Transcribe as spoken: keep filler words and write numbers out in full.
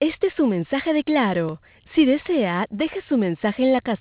Este es su mensaje de Claro. Si desea, deje su mensaje en la casilla